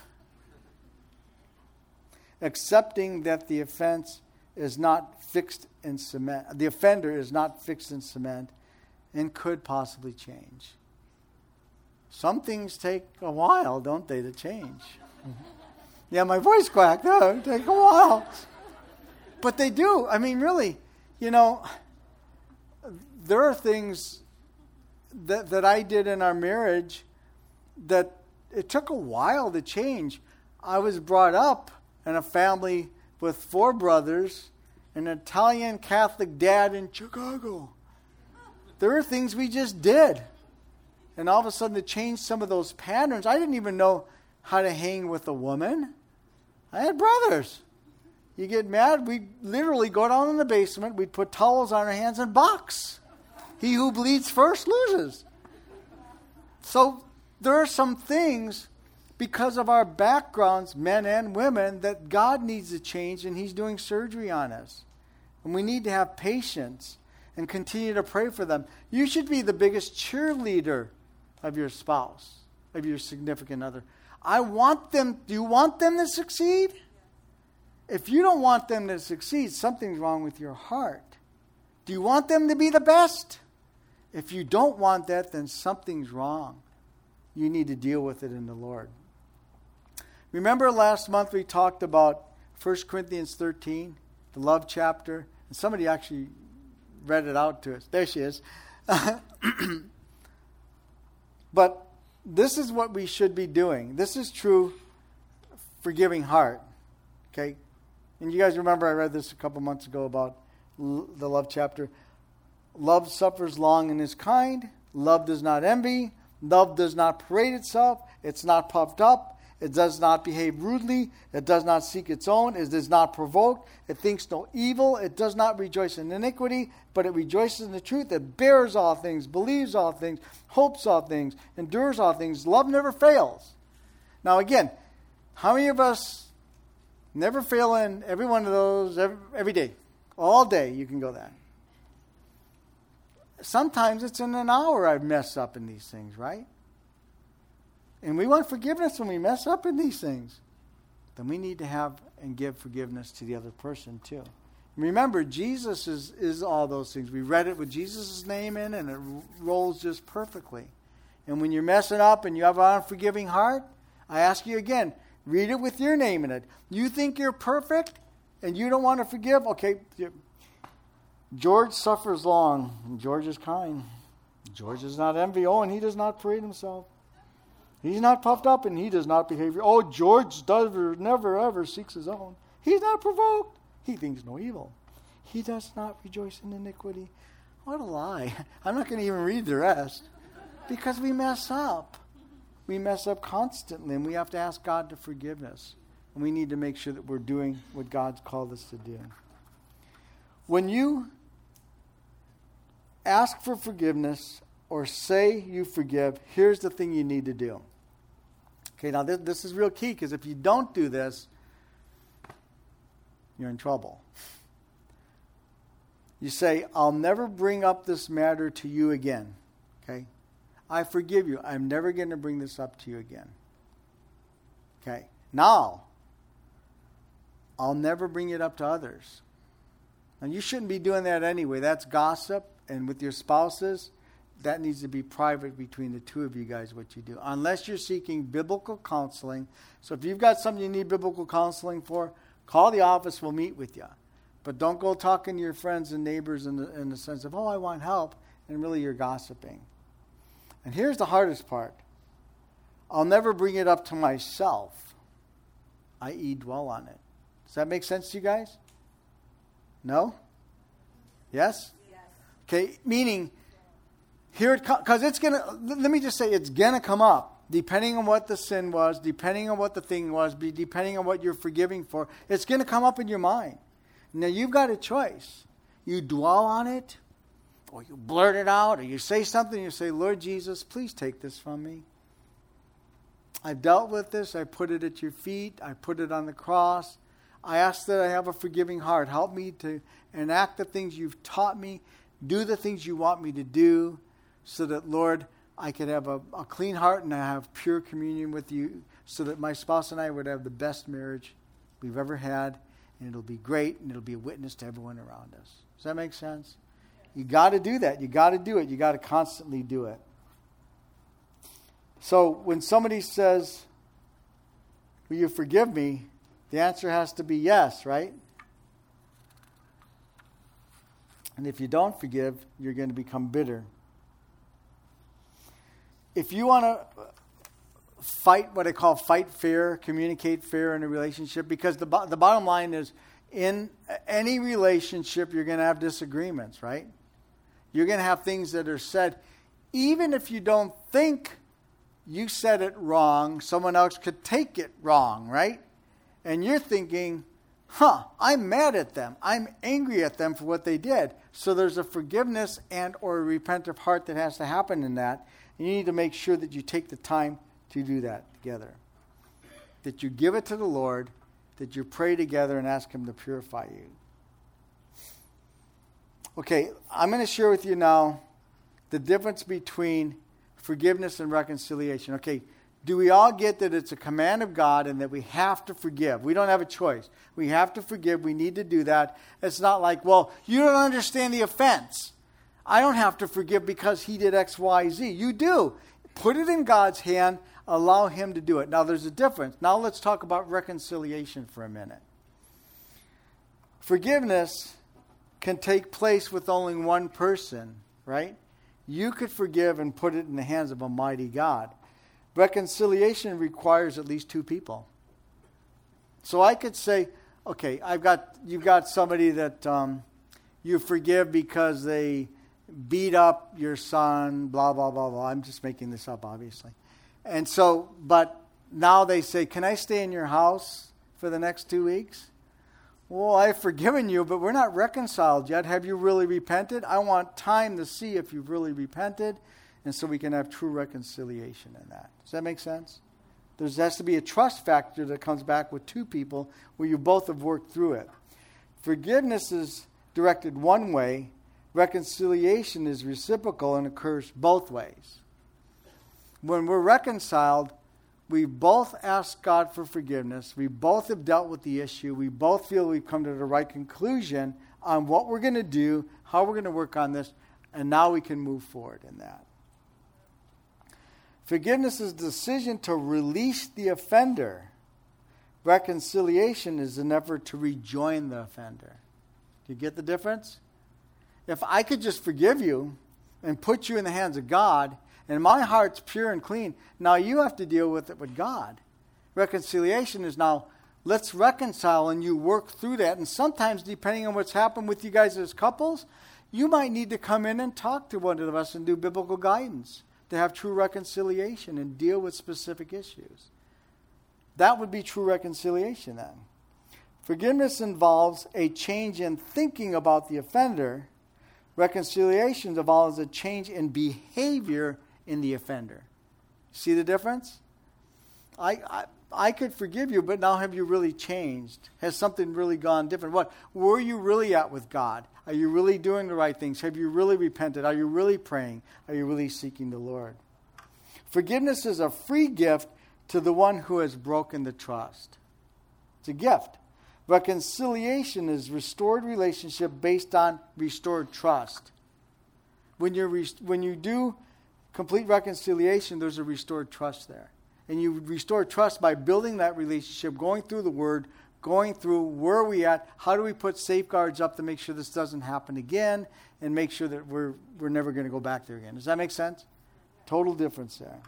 Accepting that the offense is not fixed in cement. The offender is not fixed in cement and could possibly change. Some things take a while, don't they, to change? Yeah, my voice cracked. Oh, take a while. But they do. I mean, really, you know, there are things that, that I did in our marriage that it took a while to change. I was brought up in a family with four brothers, an Italian Catholic dad in Chicago. There are things we just did. And all of a sudden to change some of those patterns, I didn't even know how to hang with a woman. I had brothers. You get mad, we'd literally go down in the basement, we'd put towels on our hands and box. He who bleeds first loses. So there are some things, because of our backgrounds, men and women, that God needs to change, and he's doing surgery on us. And we need to have patience and continue to pray for them. You should be the biggest cheerleader of your spouse, of your significant other. I want them, do you want them to succeed? If you don't want them to succeed, something's wrong with your heart. Do you want them to be the best? If you don't want that, then something's wrong. You need to deal with it in the Lord. Remember last month we talked about First Corinthians thirteen, the love chapter? And somebody actually read it out to us. There she is. But this is what we should be doing. This is true forgiving heart. Okay? And you guys remember I read this a couple months ago about l- the love chapter. Love suffers long and is kind. Love does not envy. Love does not parade itself. It's not puffed up. It does not behave rudely. It does not seek its own. It is not provoked. It thinks no evil. It does not rejoice in iniquity, but it rejoices in the truth. It bears all things, believes all things, hopes all things, endures all things. Love never fails. Now again, how many of us never fail in every one of those every, every day? All day you can go that. Sometimes it's in an hour I mess up in these things, right? And we want forgiveness when we mess up in these things. Then we need to have and give forgiveness to the other person too. Remember, Jesus is, is all those things. We read it with Jesus' name in, and it rolls just perfectly. And when you're messing up and you have an unforgiving heart, I ask you again, read it with your name in it. You think you're perfect and you don't want to forgive? Okay, George suffers long, and George is kind. George does not envy. Oh, and he does not parade himself. He's not puffed up, and he does not behave. Oh, George does never ever seeks his own. He's not provoked. He thinks no evil. He does not rejoice in iniquity. What a lie. I'm not going to even read the rest. Because we mess up. We mess up constantly, and we have to ask God to forgive us. And we need to make sure that we're doing what God's called us to do. When you ask for forgiveness or say you forgive, here's the thing you need to do. Okay, now this, this is real key, because if you don't do this, you're in trouble. You say, I'll never bring up this matter to you again. Okay? I forgive you. I'm never going to bring this up to you again. Okay? Now, I'll never bring it up to others. And you shouldn't be doing that anyway. That's gossip. And with your spouses, that needs to be private between the two of you guys, what you do. Unless you're seeking biblical counseling. So if you've got something you need biblical counseling for, call the office, we'll meet with you. But don't go talking to your friends and neighbors in the, in the sense of, oh, I want help, and really you're gossiping. And here's the hardest part. I'll never bring it up to myself, that is dwell on it. Does that make sense to you guys? No? Yes? Yes. Okay, meaning, here it comes, because it's going to, let me just say, it's going to come up. Depending on what the sin was, depending on what the thing was, depending on what you're forgiving for, it's going to come up in your mind. Now, you've got a choice. You dwell on it, or you blurt it out, or you say something, you say, Lord Jesus, please take this from me. I've dealt with this. I put it at your feet. I put it on the cross. I ask that I have a forgiving heart. Help me to enact the things you've taught me, do the things you want me to do, so that, Lord, I could have a, a clean heart and I have pure communion with you, so that my spouse and I would have the best marriage we've ever had, and it'll be great, and it'll be a witness to everyone around us. Does that make sense? You got to do that. You got to do it. You got to constantly do it. So when somebody says, will you forgive me? The answer has to be yes, right? And if you don't forgive, you're going to become bitter. If you want to fight what I call fight fair, communicate fair in a relationship, because the the bottom line is, in any relationship, you're going to have disagreements, right? You're going to have things that are said. even if you don't think you said it wrong, someone else could take it wrong, right? And you're thinking, huh, I'm mad at them. I'm angry at them for what they did. So there's a forgiveness and or a repentant heart that has to happen in that. And you need to make sure that you take the time to do that together. That you give it to the Lord, that you pray together and ask Him to purify you. Okay, I'm going to share with you now the difference between forgiveness and reconciliation. Okay, do we all get that it's a command of God and that we have to forgive? We don't have a choice. We have to forgive. We need to do that. It's not like, well, you don't understand the offense. I don't have to forgive because he did X, Y, Z. You do. Put it in God's hand. Allow Him to do it. Now, there's a difference. Now, let's talk about reconciliation for a minute. Forgiveness can take place with only one person, right? You could forgive and put it in the hands of a mighty God. Reconciliation requires at least two people. So I could say, okay, I've got you've got somebody that um, you forgive because they beat up your son, blah, blah, blah, blah. I'm just making this up, obviously. And so, but now they say, can I stay in your house for the next two weeks? Well, I've forgiven you, but we're not reconciled yet. Have you really repented? I want time to see if you've really repented, and so we can have true reconciliation in that. Does that make sense? There has to be a trust factor that comes back with two people where you both have worked through it. Forgiveness is directed one way. Reconciliation is reciprocal and occurs both ways. When we're reconciled, we both ask God for forgiveness. We both have dealt with the issue. We both feel we've come to the right conclusion on what we're going to do, how we're going to work on this, and now we can move forward in that. Forgiveness is the decision to release the offender. Reconciliation is an effort to rejoin the offender. Do you get the difference? If I could just forgive you and put you in the hands of God, and my heart's pure and clean, now you have to deal with it with God. Reconciliation is now, let's reconcile, and you work through that. And sometimes, depending on what's happened with you guys as couples, you might need to come in and talk to one of us and do biblical guidance to have true reconciliation and deal with specific issues. That would be true reconciliation then. Forgiveness involves a change in thinking about the offender. Reconciliation involves a change in behavior in the offender. See the difference? I, I I could forgive you, but now have you really changed? Has something really gone different? What where are you really at with God? Are you really doing the right things? Have you really repented? Are you really praying? Are you really seeking the Lord? Forgiveness is a free gift to the one who has broken the trust. It's a gift. Reconciliation is restored relationship based on restored trust. When you re- when you do complete reconciliation, there's a restored trust there. And you restore trust by building that relationship, going through the Word, going through where are we at, how do we put safeguards up to make sure this doesn't happen again, and make sure that we're we're never going to go back there again. Does that make sense? Total difference there.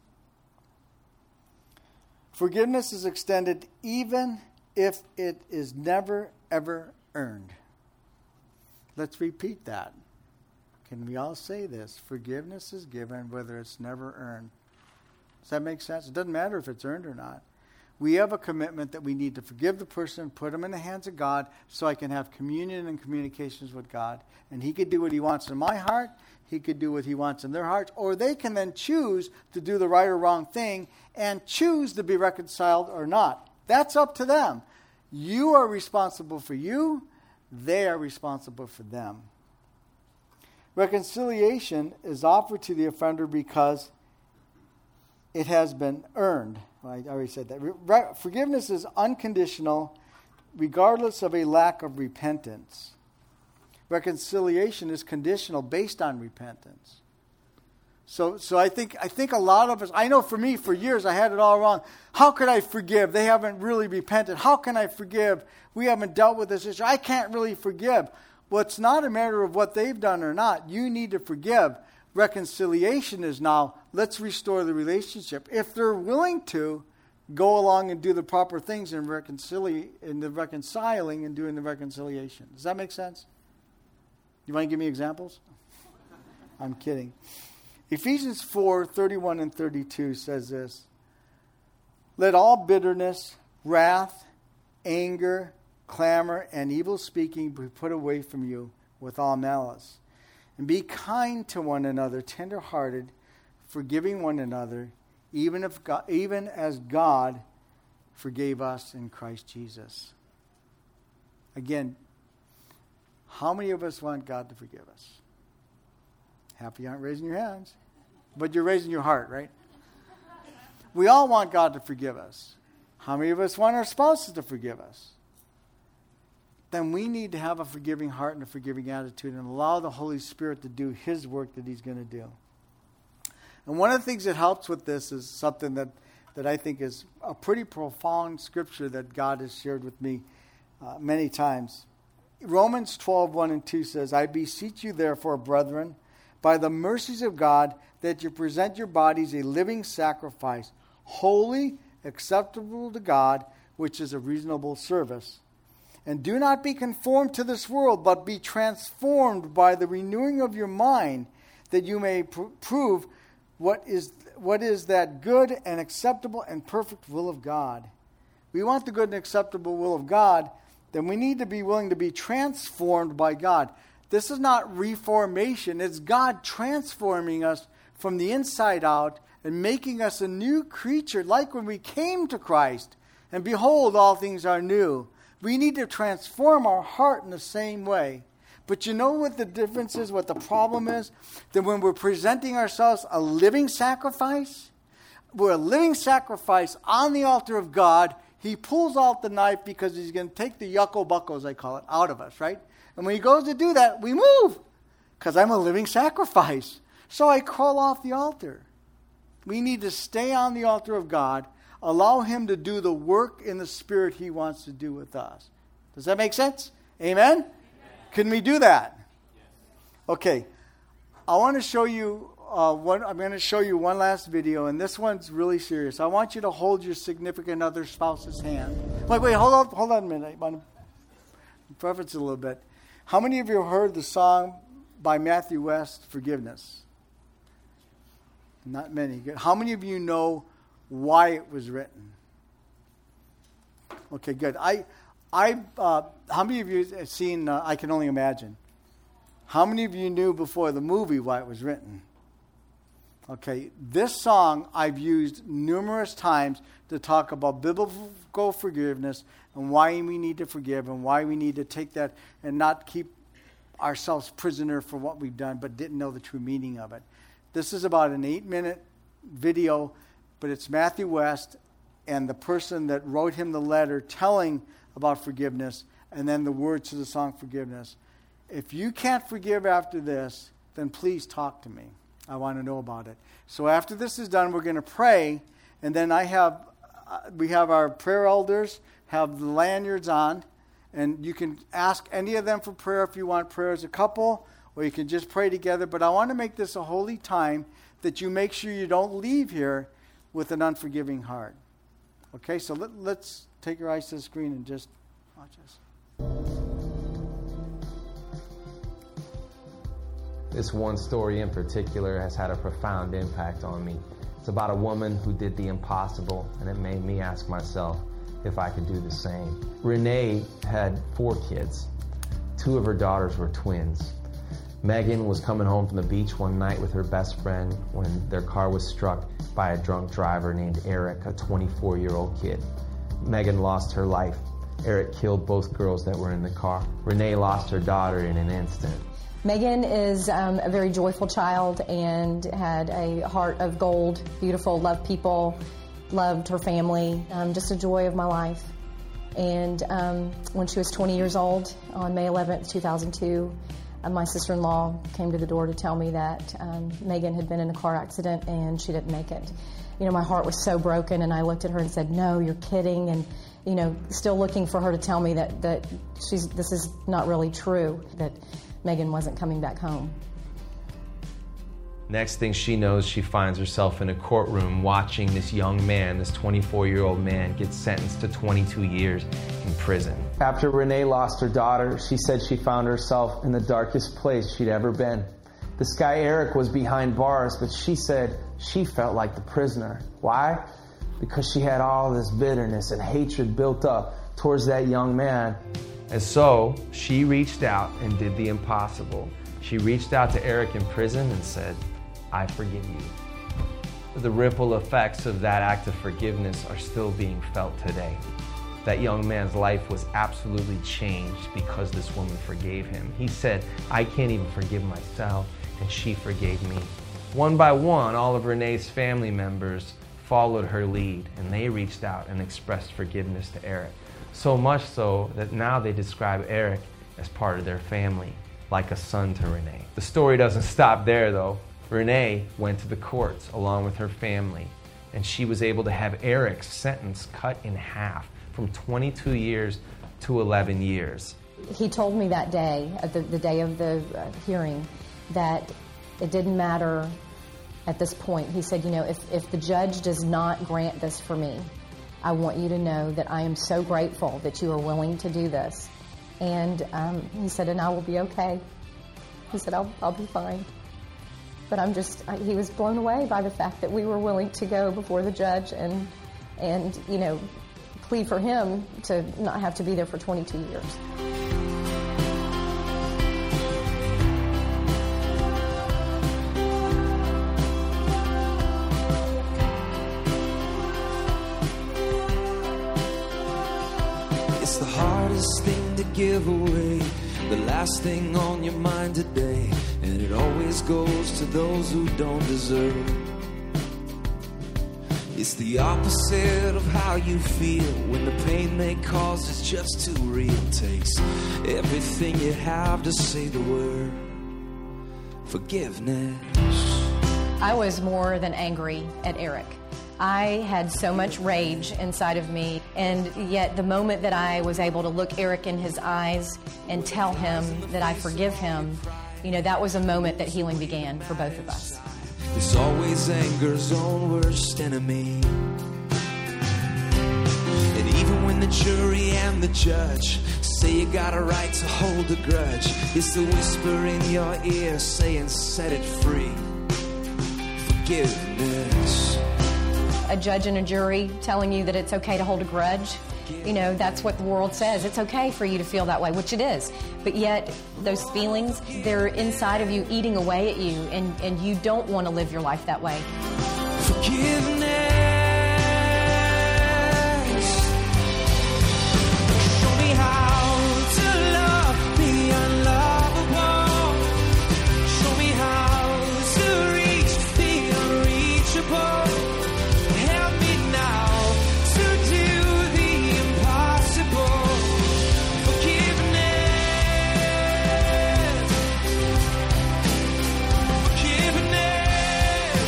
Forgiveness is extended even if it is never, ever earned. Let's repeat that. Can we all say this? Forgiveness is given whether it's never earned. Does that make sense? It doesn't matter if it's earned or not. We have a commitment that we need to forgive the person, put them in the hands of God so I can have communion and communications with God. And He could do what He wants in my heart. He could do what He wants in their hearts. Or they can then choose to do the right or wrong thing and choose to be reconciled or not. That's up to them. You are responsible for you. They are responsible for them. Reconciliation is offered to the offender because it has been earned. I already said that. Re- forgiveness is unconditional, regardless of a lack of repentance. Reconciliation is conditional based on repentance. So, so I think I think a lot of us, I know for me, for years, I had it all wrong. How could I forgive? They haven't really repented. How can I forgive? We haven't dealt with this issue. I can't really forgive. Well, it's not a matter of what they've done or not. You need to forgive. Reconciliation is now, let's restore the relationship. If they're willing to, go along and do the proper things in, reconcili- in the reconciling and doing the reconciliation. Does that make sense? You want to give me examples? I'm kidding. Ephesians four, thirty-one and thirty-two says this. Let all bitterness, wrath, anger, clamor, and evil speaking be put away from you with all malice. And be kind to one another, tender-hearted, forgiving one another, even if God, even as God forgave us in Christ Jesus. Again, how many of us want God to forgive us? Half of you aren't raising your hands. But you're raising your heart, right? We all want God to forgive us. How many of us want our spouses to forgive us? Then we need to have a forgiving heart and a forgiving attitude and allow the Holy Spirit to do His work that He's going to do. And one of the things that helps with this is something that, that I think is a pretty profound scripture that God has shared with me uh, many times. Romans twelve, one and two says, I beseech you therefore, brethren, by the mercies of God, that you present your bodies a living sacrifice, holy, acceptable to God, which is a reasonable service. And do not be conformed to this world, but be transformed by the renewing of your mind, that you may pr- prove what is what is that good and acceptable and perfect will of God. We want the good and acceptable will of God, then we need to be willing to be transformed by God. This is not reformation. It's God transforming us from the inside out and making us a new creature, like when we came to Christ. And behold, all things are new. We need to transform our heart in the same way. But you know what the difference is, what the problem is? That when we're presenting ourselves a living sacrifice, we're a living sacrifice on the altar of God. He pulls out the knife because He's going to take the yucko buckos, I call it, out of us, right? And when He goes to do that, we move because I'm a living sacrifice. So I crawl off the altar. We need to stay on the altar of God, allow Him to do the work in the Spirit He wants to do with us. Does that make sense? Amen? Amen. Can we do that? Yes. Okay. I want to show you, uh, one, I'm going to show you one last video, and this one's really serious. I want you to hold your significant other spouse's hand. Wait, wait, hold on, hold on a minute. I want to preface it a little bit. How many of you have heard the song by Matthew West, Forgiveness? Not many. How many of you know why it was written? Okay, good. I, I, uh, how many of you have seen uh, I Can Only Imagine? How many of you knew before the movie why it was written? Okay, this song I've used numerous times to talk about biblical forgiveness and why we need to forgive and why we need to take that and not keep ourselves prisoner for what we've done but didn't know the true meaning of it. This is about an eight-minute video, but it's Matthew West and the person that wrote him the letter telling about forgiveness and then the words to the song Forgiveness. If you can't forgive after this, then please talk to me. I want to know about it. So after this is done, we're going to pray, and then I have uh, we have our prayer elders have the lanyards on, and you can ask any of them for prayer if you want prayer as a couple, or you can just pray together. But I want to make this a holy time that you make sure you don't leave here with an unforgiving heart. Okay, so let, let's take your eyes to the screen and just watch us. This one story in particular has had a profound impact on me. It's about a woman who did the impossible, and it made me ask myself if I could do the same. Renee had four kids. Two of her daughters were twins. Megan was coming home from the beach one night with her best friend when their car was struck by a drunk driver named Eric, a twenty-four-year-old kid. Megan lost her life. Eric killed both girls that were in the car. Renee lost her daughter in an instant. Megan is um, a very joyful child and had a heart of gold, beautiful, loved people, loved her family, um, just a joy of my life. And um, when she was twenty years old, on May eleventh, two thousand two, uh, my sister-in-law came to the door to tell me that um, Megan had been in a car accident and she didn't make it. You know, my heart was so broken, and I looked at her and said, "No, you're kidding," and you know, still looking for her to tell me that, that she's this is not really true, that Megan wasn't coming back home. Next thing she knows, she finds herself in a courtroom watching this young man, this twenty-four-year-old man, get sentenced to twenty-two years in prison. After Renee lost her daughter, she said she found herself in the darkest place she'd ever been. This guy Eric was behind bars, but she said she felt like the prisoner. Why? Because she had all this bitterness and hatred built up towards that young man. And so she reached out and did the impossible. She reached out to Eric in prison and said, I forgive you. The ripple effects of that act of forgiveness are still being felt today. That young man's life was absolutely changed because this woman forgave him. He said, I can't even forgive myself, and she forgave me. One by one, all of Renee's family members followed her lead, and they reached out and expressed forgiveness to Eric. So much so that now they describe Eric as part of their family, like a son to Renee. The story doesn't stop there, though. Renee went to the courts along with her family, and she was able to have Eric's sentence cut in half from twenty-two years to eleven years. He told me that day, at the, the day of the uh, hearing, that it didn't matter at this point. He said, you know, if, if the judge does not grant this for me, I want you to know that I am so grateful that you are willing to do this. And um, he said, and I will be okay. He said, I'll, I'll be fine. But I'm just, I, he was blown away by the fact that we were willing to go before the judge and, and, you know, plead for him to not have to be there for twenty-two years. It's the hardest thing to give away, the last thing on your mind today, and it always goes to those who don't deserve it. It's the opposite of how you feel when the pain they cause is just too real. Takes everything you have to say the word forgiveness. I was more than angry at Eric. I had so much rage inside of me, and yet the moment that I was able to look Eric in his eyes and tell him that I forgive him, you know, that was a moment that healing began for both of us. It's always anger's own worst enemy. And even when the jury and the judge say you got a right to hold a grudge, it's the whisper in your ear saying set it free. Forgiveness. A judge and a jury telling you that it's okay to hold a grudge, you know, that's what the world says. It's okay for you to feel that way, which it is. But yet, those feelings, they're inside of you eating away at you, and, and you don't want to live your life that way. Forgiveness. Show me how to love the unlovable. Show me how to reach the unreachable. Help me now to do the impossible. Forgiveness. Forgiveness.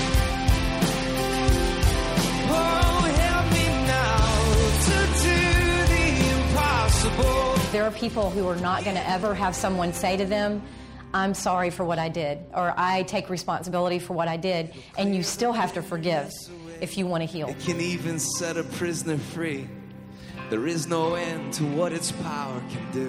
Oh, help me now to do the impossible. There are people who are not going to ever have someone say to them, I'm sorry for what I did, or I take responsibility for what I did, and you still have to forgive if you want to heal. It can even set a prisoner free. There is no end to what its power can do.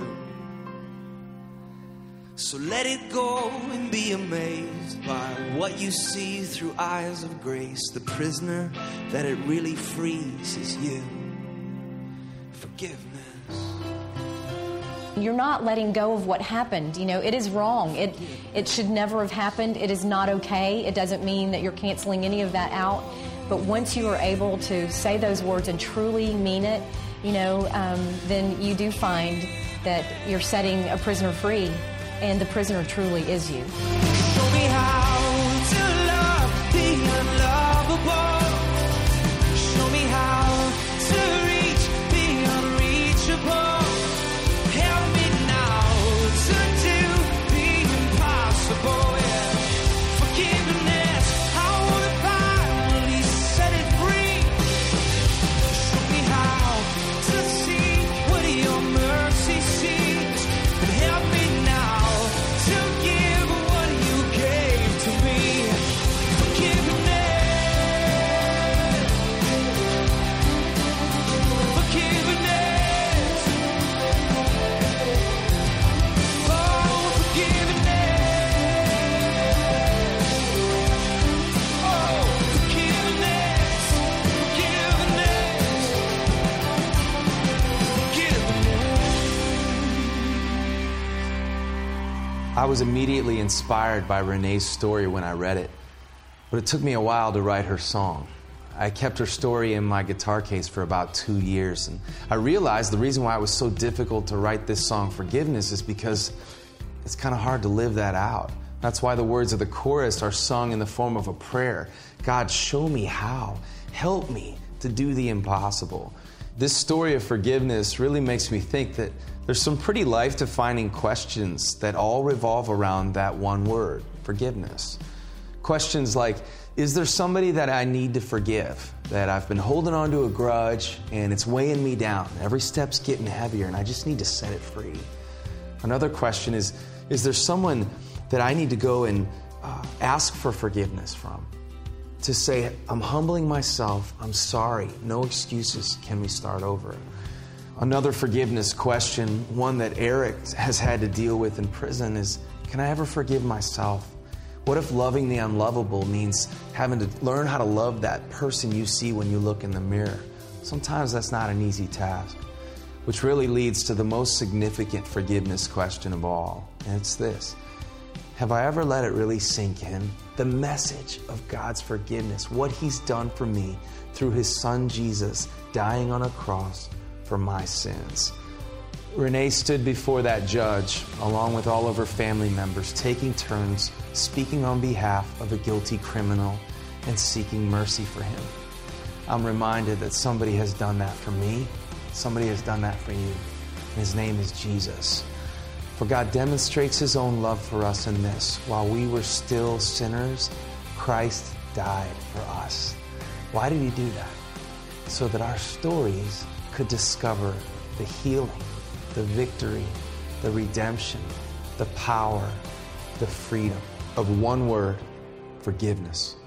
So let it go and be amazed by what you see through eyes of grace. The prisoner that it really frees is you. Forgiveness. You're not letting go of what happened. You know, it is wrong. It it should never have happened. It is not okay. It doesn't mean that you're canceling any of that out. But once you are able to say those words and truly mean it, you know, um, then you do find that you're setting a prisoner free, and the prisoner truly is you. Show me how to love the unlovable. Show me how to reach the unreachable. Help me now to do the impossible. Yeah. Forgiveness, I want to finally set it free. Show me how to see what your mercy sees, and help me now to give what you gave to me. Forgiveness. Forgiveness. Oh, forgiveness. I was immediately inspired by Renee's story when I read it, but it took me a while to write her song. I kept her story in my guitar case for about two years, and I realized the reason why it was so difficult to write this song, Forgiveness, is because it's kind of hard to live that out. That's why the words of the chorus are sung in the form of a prayer. God, show me how. Help me to do the impossible. This story of forgiveness really makes me think that there's some pretty life-defining questions that all revolve around that one word, forgiveness. Questions like, is there somebody that I need to forgive, that I've been holding on to a grudge and it's weighing me down? Every step's getting heavier and I just need to set it free. Another question is, is there someone that I need to go and uh, ask for forgiveness from? To say, I'm humbling myself, I'm sorry, no excuses, can we start over? Another forgiveness question, one that Eric has had to deal with in prison, is, can I ever forgive myself? What if loving the unlovable means having to learn how to love that person you see when you look in the mirror? Sometimes that's not an easy task, which really leads to the most significant forgiveness question of all, and it's this. Have I ever let it really sink in? The message of God's forgiveness, what He's done for me through His Son Jesus dying on a cross for my sins. Renee stood before that judge, along with all of her family members, taking turns, speaking on behalf of a guilty criminal and seeking mercy for him. I'm reminded that somebody has done that for me. Somebody has done that for you. And His name is Jesus. For God demonstrates His own love for us in this: while we were still sinners, Christ died for us. Why did He do that? So that our stories could discover the healing, the victory, the redemption, the power, the freedom of one word, forgiveness.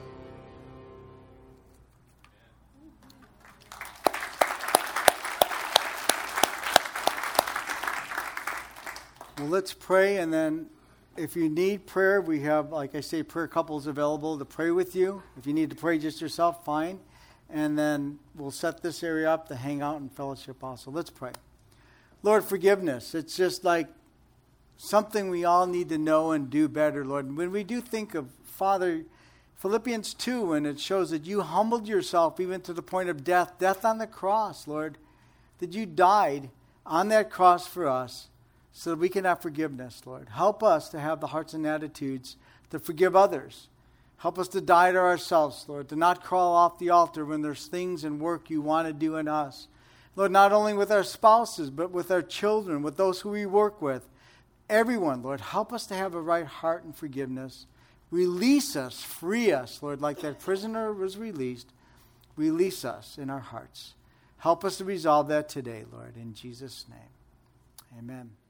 Well, let's pray, and then if you need prayer, we have, like I say, prayer couples available to pray with you. If you need to pray just yourself, fine. And then we'll set this area up to hang out and fellowship also. Let's pray. Lord, forgiveness. It's just like something we all need to know and do better, Lord. And when we do think of, Father, Philippians two, and it shows that you humbled yourself even to the point of death, death on the cross, Lord, that you died on that cross for us, so that we can have forgiveness, Lord. Help us to have the hearts and attitudes to forgive others. Help us to die to ourselves, Lord, to not crawl off the altar when there's things and work you want to do in us. Lord, not only with our spouses, but with our children, with those who we work with. Everyone, Lord, help us to have a right heart and forgiveness. Release us, free us, Lord, like that prisoner was released. Release us in our hearts. Help us to resolve that today, Lord, in Jesus' name. Amen.